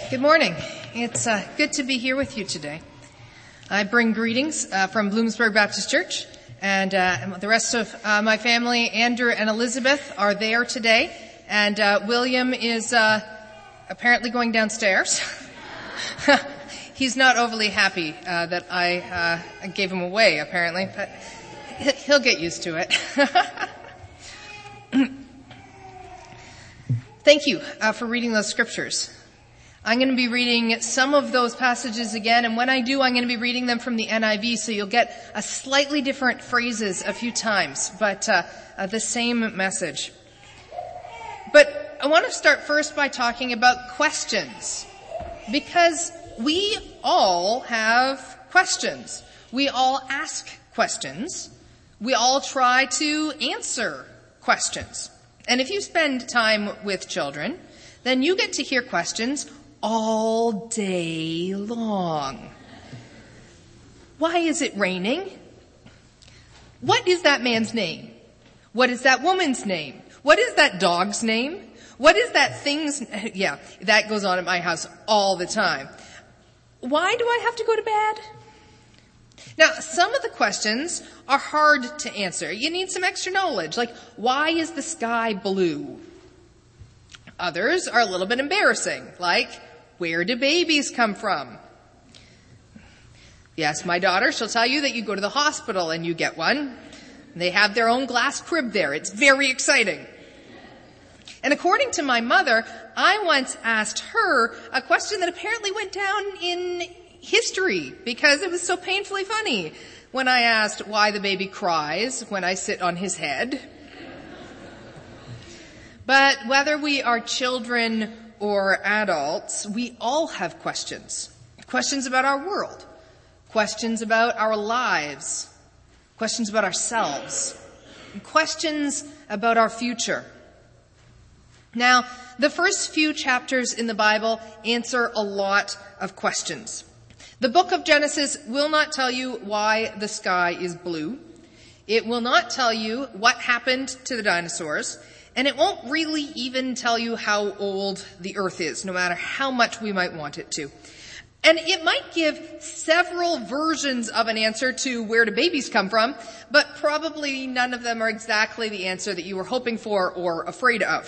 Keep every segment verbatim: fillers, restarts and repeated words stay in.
Good morning. It's uh, good to be here with you today. I bring greetings uh, from Bloomsburg Baptist Church, and, uh, and the rest of uh, my family, Andrew and Elizabeth, are there today, and uh, William is uh, apparently going downstairs. He's not overly happy uh, that I uh, gave him away, apparently, but he'll get used to it. Thank you uh, for reading those scriptures. I'm going to be reading some of those passages again, and when I do, I'm going to be reading them from the N I V, so you'll get a slightly different phrases a few times, but uh, uh, the same message. But I want to start first by talking about questions, because we all have questions. We all ask questions. We all try to answer questions. And if you spend time with children, then you get to hear questions all day long. Why is it raining? What is that man's name? What is that woman's name? What is that dog's name? What is that thing's... Yeah, that goes on at my house all the time. Why do I have to go to bed? Now, some of the questions are hard to answer. You need some extra knowledge, like, why is the sky blue? Others are a little bit embarrassing, like, where do babies come from? Yes, my daughter, she'll tell you that you go to the hospital and you get one. They have their own glass crib there. It's very exciting. And according to my mother, I once asked her a question that apparently went down in history because it was so painfully funny when I asked why the baby cries when I sit on his head. But whether we are children or adults, we all have questions. Questions about our world. Questions about our lives. Questions about ourselves. And questions about our future. Now, the first few chapters in the Bible answer a lot of questions. The book of Genesis will not tell you why the sky is blue. It will not tell you what happened to the dinosaurs. And it won't really even tell you how old the earth is, no matter how much we might want it to. And it might give several versions of an answer to where do babies come from, but probably none of them are exactly the answer that you were hoping for or afraid of.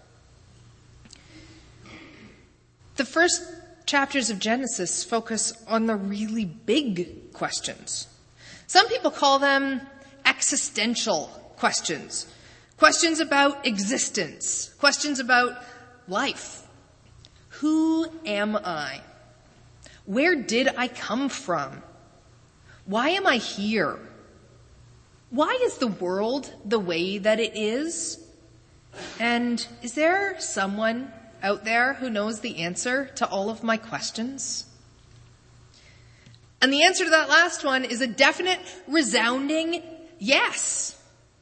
The first chapters of Genesis focus on the really big questions. Some people call them existential questions. Questions about existence. Questions about life. Who am I? Where did I come from? Why am I here? Why is the world the way that it is? And is there someone out there who knows the answer to all of my questions? And the answer to that last one is a definite, resounding yes.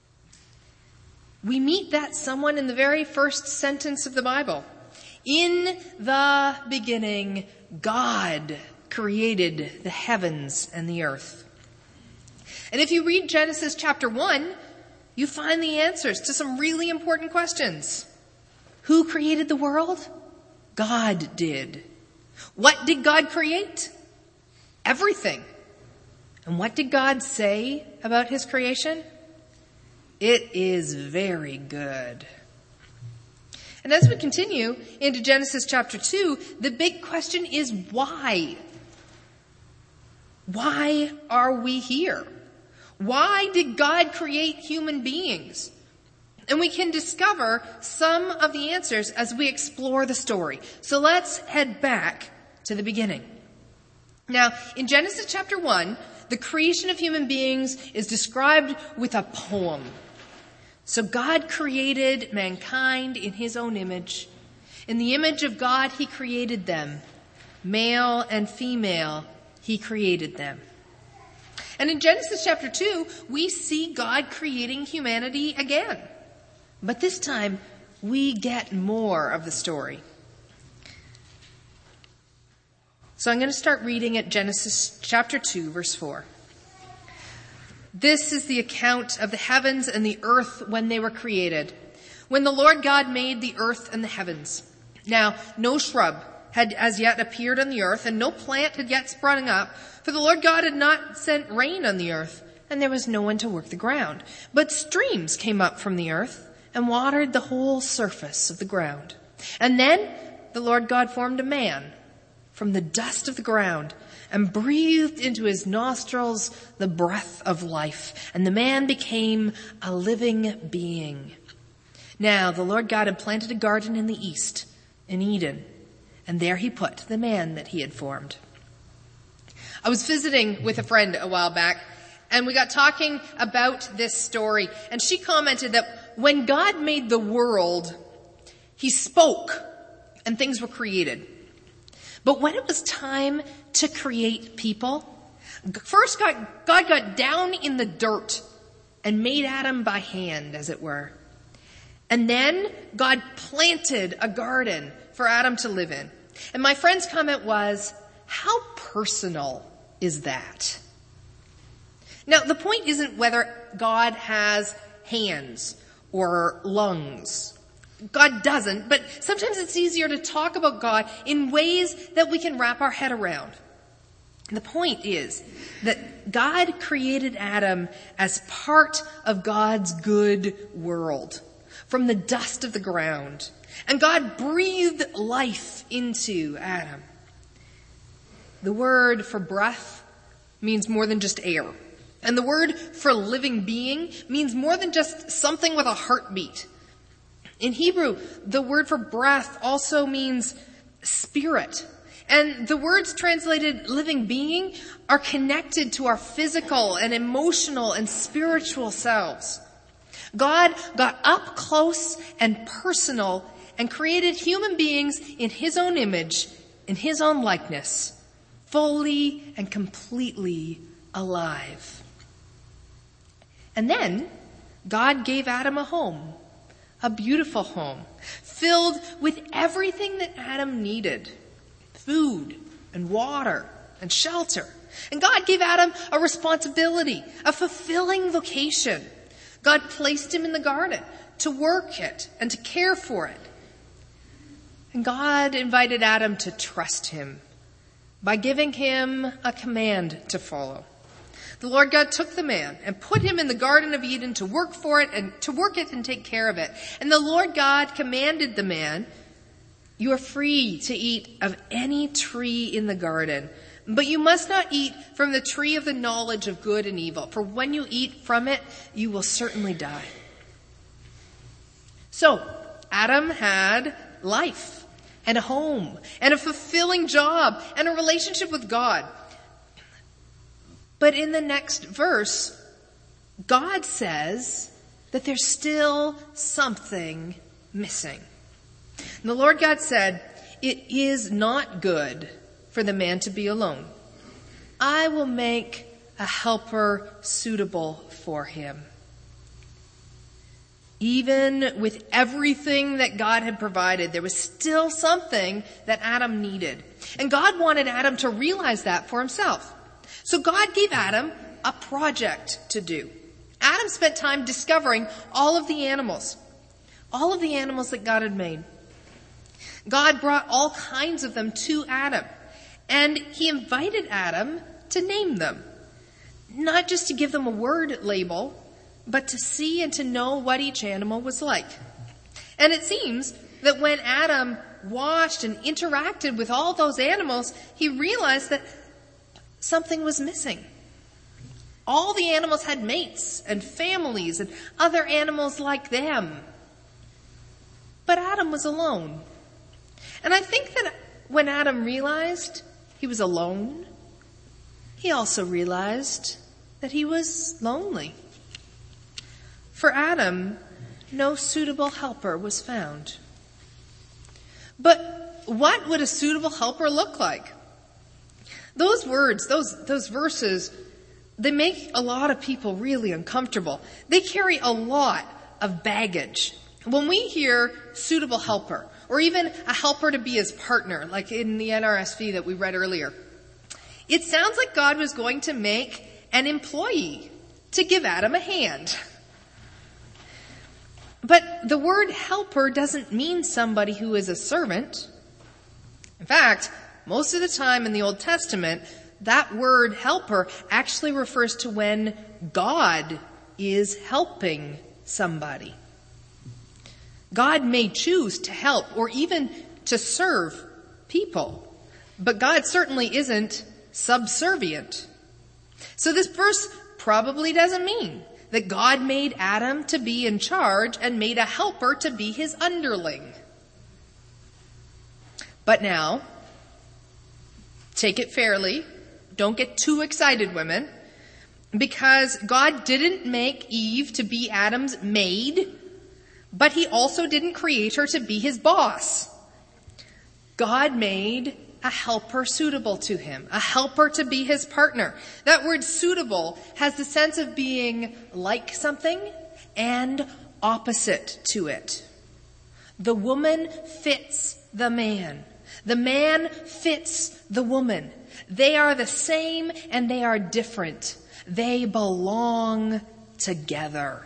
We meet that someone in the very first sentence of the Bible. In the beginning, God created the heavens and the earth. And if you read Genesis chapter one, you find the answers to some really important questions. Who created the world? God did. What did God create? Everything. And what did God say about his creation? It is very good. And as we continue into Genesis chapter two, the big question is why? Why are we here? Why did God create human beings? And we can discover some of the answers as we explore the story. So let's head back to the beginning. Now, in Genesis chapter one, the creation of human beings is described with a poem. So God created mankind in his own image. In the image of God, he created them. Male and female, he created them. And in Genesis chapter two, we see God creating humanity again. But this time, we get more of the story. So I'm going to start reading at Genesis chapter two, verse four. This is the account of the heavens and the earth when they were created, when the Lord God made the earth and the heavens. Now, no shrub had as yet appeared on the earth, and no plant had yet sprung up, for the Lord God had not sent rain on the earth, and there was no one to work the ground. But streams came up from the earth and watered the whole surface of the ground. And then the Lord God formed a man from the dust of the ground and breathed into his nostrils the breath of life, and the man became a living being. Now the Lord God had planted a garden in the east, in Eden, and there he put the man that he had formed. I was visiting with a friend a while back, and we got talking about this story, and she commented that when God made the world, he spoke and things were created. But when it was time to create people, first God, God got down in the dirt and made Adam by hand, as it were. And then God planted a garden for Adam to live in. And my friend's comment was, how personal is that? Now, the point isn't whether God has hands or lungs. God doesn't, but sometimes it's easier to talk about God in ways that we can wrap our head around. The point is that God created Adam as part of God's good world, from the dust of the ground. And God breathed life into Adam. The word for breath means more than just air. And the word for living being means more than just something with a heartbeat. In Hebrew, the word for breath also means spirit. And the words translated living being are connected to our physical and emotional and spiritual selves. God got up close and personal and created human beings in his own image, in his own likeness, fully and completely alive. And then God gave Adam a home, a beautiful home, filled with everything that Adam needed. Food and water and shelter. And God gave Adam a responsibility, a fulfilling vocation. God placed him in the garden to work it and to care for it. And God invited Adam to trust him by giving him a command to follow. The Lord God took the man and put him in the Garden of Eden to work for it and to work it and take care of it. And the Lord God commanded the man, you are free to eat of any tree in the garden, but you must not eat from the tree of the knowledge of good and evil, for when you eat from it, you will certainly die. So, Adam had life and a home and a fulfilling job and a relationship with God. But in the next verse, God says that there's still something missing. And the Lord God said, it is not good for the man to be alone. I will make a helper suitable for him. Even with everything that God had provided, there was still something that Adam needed. And God wanted Adam to realize that for himself. So God gave Adam a project to do. Adam spent time discovering all of the animals, all of the animals that God had made. God brought all kinds of them to Adam, and he invited Adam to name them. Not just to give them a word label, but to see and to know what each animal was like. And it seems that when Adam watched and interacted with all those animals, he realized that something was missing. All the animals had mates and families and other animals like them. But Adam was alone. And I think that when Adam realized he was alone, he also realized that he was lonely. For Adam, no suitable helper was found. But what would a suitable helper look like? Those words, those, those verses, they make a lot of people really uncomfortable. They carry a lot of baggage. When we hear suitable helper, or even a helper to be his partner, like in the N R S V that we read earlier, it sounds like God was going to make an employee to give Adam a hand. But the word helper doesn't mean somebody who is a servant. In fact, most of the time in the Old Testament, that word helper actually refers to when God is helping somebody. God may choose to help or even to serve people, but God certainly isn't subservient. So this verse probably doesn't mean that God made Adam to be in charge and made a helper to be his underling. But now, take it fairly. Don't get too excited, women, because God didn't make Eve to be Adam's maid, but he also didn't create her to be his boss. God made a helper suitable to him, a helper to be his partner. That word suitable has the sense of being like something and opposite to it. The woman fits the man. The man fits the woman. They are the same and they are different. They belong together.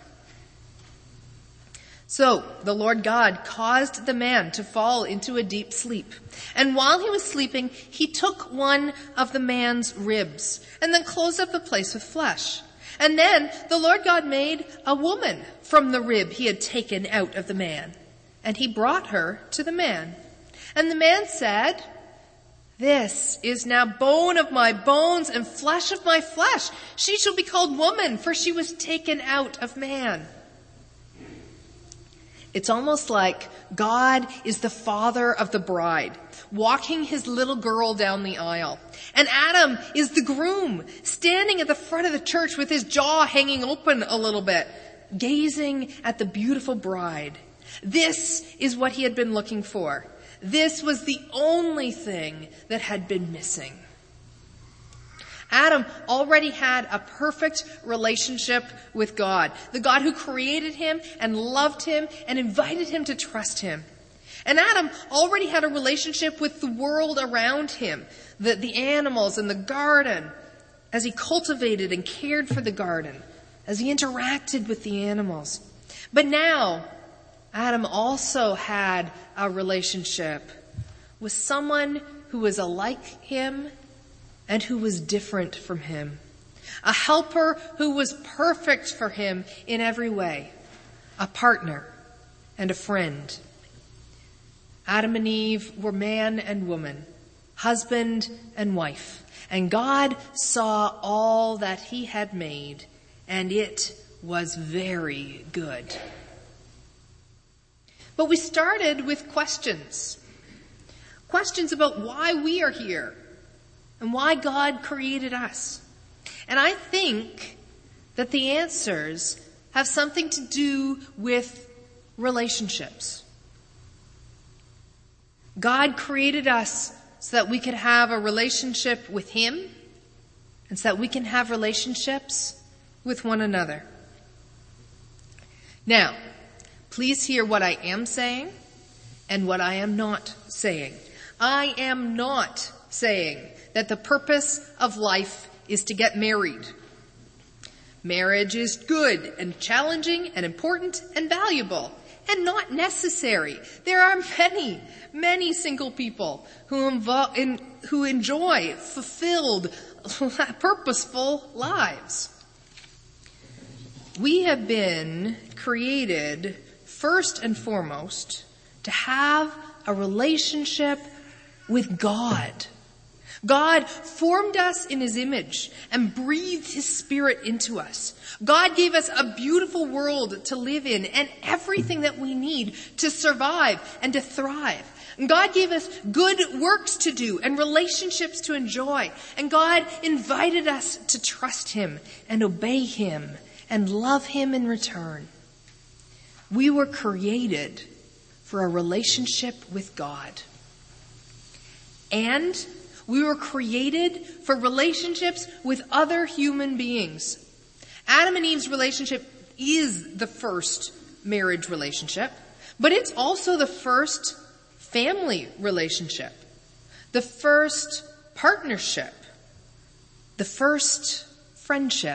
So the Lord God caused the man to fall into a deep sleep. And while he was sleeping, he took one of the man's ribs and then closed up the place with flesh. And then the Lord God made a woman from the rib he had taken out of the man. And he brought her to the man. And the man said, "This is now bone of my bones and flesh of my flesh. She shall be called woman, for she was taken out of man." It's almost like God is the father of the bride, walking his little girl down the aisle. And Adam is the groom, standing at the front of the church with his jaw hanging open a little bit, gazing at the beautiful bride. This is what he had been looking for. This was the only thing that had been missing. Adam already had a perfect relationship with God, the God who created him and loved him and invited him to trust him. And Adam already had a relationship with the world around him, the, the animals and the garden, as he cultivated and cared for the garden, as he interacted with the animals. But now, Adam also had a relationship with someone who was alike him and who was different from him. A helper who was perfect for him in every way. A partner and a friend. Adam and Eve were man and woman, husband and wife. And God saw all that he had made, and it was very good. But we started with questions. Questions about why we are here and why God created us. And I think that the answers have something to do with relationships. God created us so that we could have a relationship with him and so that we can have relationships with one another. Now, please hear what I am saying and what I am not saying. I am not saying that the purpose of life is to get married. Marriage is good and challenging and important and valuable and not necessary. There are many, many single people who, invo- in, who enjoy fulfilled, purposeful lives. We have been created first and foremost to have a relationship with God. God formed us in his image and breathed his spirit into us. God gave us a beautiful world to live in and everything that we need to survive and to thrive. And God gave us good works to do and relationships to enjoy. And God invited us to trust him and obey him and love him in return. We were created for a relationship with God. And we were created for relationships with other human beings. Adam and Eve's relationship is the first marriage relationship, but it's also the first family relationship, the first partnership, the first friendship.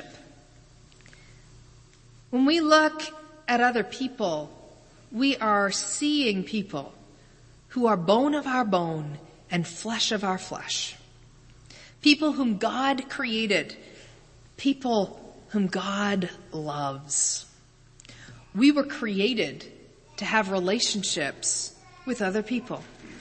When we look at other people, we are seeing people who are bone of our bone and flesh of our flesh. People whom God created. People whom God loves. We were created to have relationships with other people.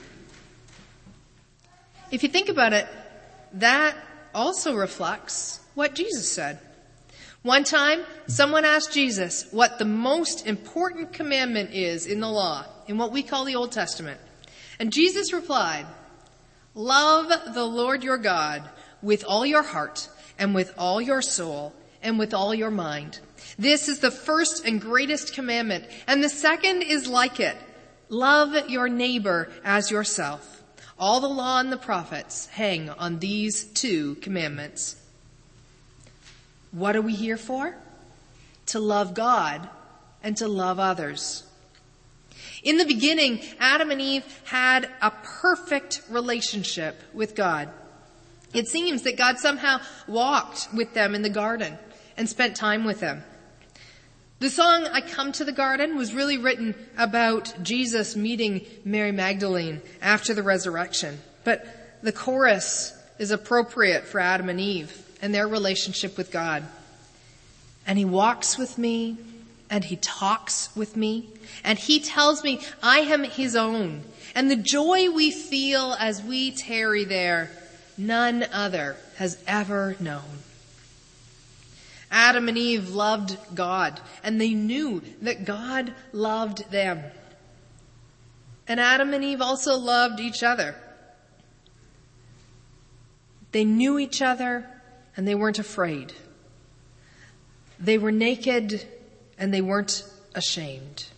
If you think about it, that also reflects what Jesus said. One time, someone asked Jesus what the most important commandment is in the law, in what we call the Old Testament. And Jesus replied, "Love the Lord your God with all your heart and with all your soul and with all your mind. This is the first and greatest commandment. And the second is like it. Love your neighbor as yourself. All the law and the prophets hang on these two commandments." What are we here for? To love God and to love others. In the beginning, Adam and Eve had a perfect relationship with God. It seems that God somehow walked with them in the garden and spent time with them. The song, "I Come to the Garden," was really written about Jesus meeting Mary Magdalene after the resurrection. But the chorus is appropriate for Adam and Eve and their relationship with God. "And he walks with me, and he talks with me, and he tells me I am his own. And the joy we feel as we tarry there, none other has ever known." Adam and Eve loved God, and they knew that God loved them. And Adam and Eve also loved each other. They knew each other, and they weren't afraid. They were naked, and they weren't ashamed.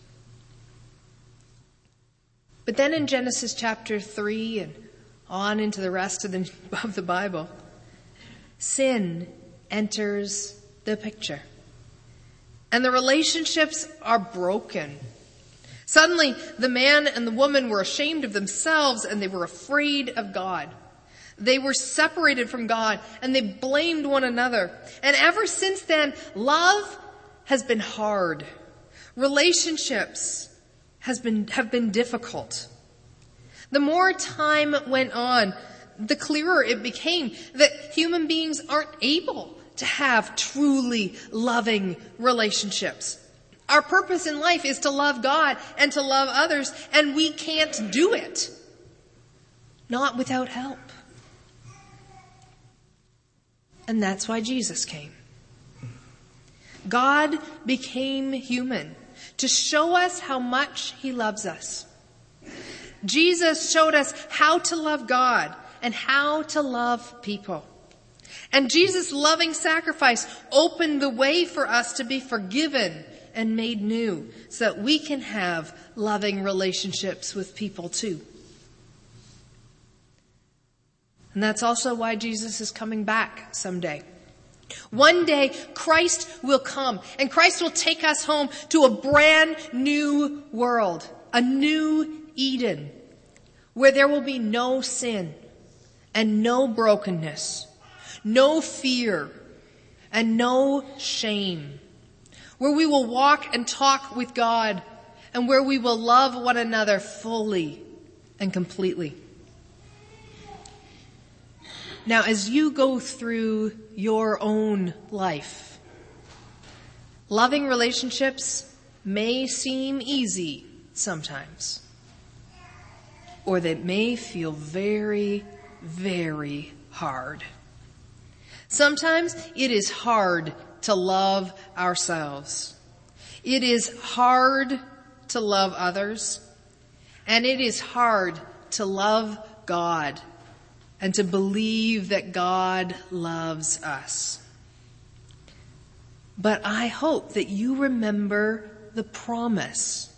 But then in Genesis chapter three and on into the rest of the, of the Bible, sin enters the picture. And the relationships are broken. Suddenly, the man and the woman were ashamed of themselves and they were afraid of God. They were separated from God and they blamed one another. And ever since then, love has been hard. Relationships has been, have been difficult. The more time went on, the clearer it became that human beings aren't able to have truly loving relationships. Our purpose in life is to love God and to love others, and we can't do it. Not without help. And that's why Jesus came. God became human to show us how much he loves us. Jesus showed us how to love God and how to love people. And Jesus' loving sacrifice opened the way for us to be forgiven and made new so that we can have loving relationships with people too. And that's also why Jesus is coming back someday. One day, Christ will come, and Christ will take us home to a brand new world, a new Eden, where there will be no sin and no brokenness, no fear and no shame, where we will walk and talk with God and where we will love one another fully and completely. Now, as you go through your own life, loving relationships may seem easy sometimes, or they may feel very, very hard. Sometimes it is hard to love ourselves. It is hard to love others, and it is hard to love God and to believe that God loves us. But I hope that you remember the promise.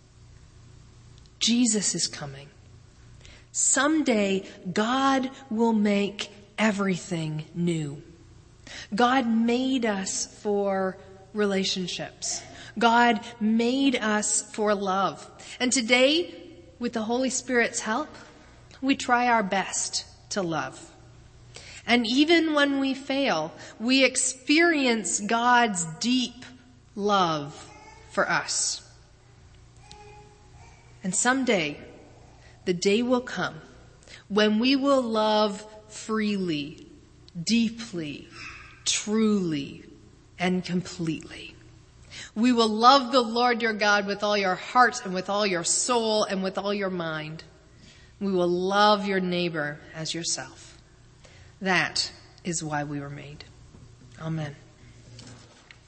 Jesus is coming. Someday, God will make everything new. God made us for relationships. God made us for love. And today, with the Holy Spirit's help, we try our best to love. And even when we fail, we experience God's deep love for us. And someday, the day will come when we will love freely, deeply, truly, and completely. We will love the Lord your God with all your heart and with all your soul and with all your mind. We will love your neighbor as yourself. That is why we were made. Amen.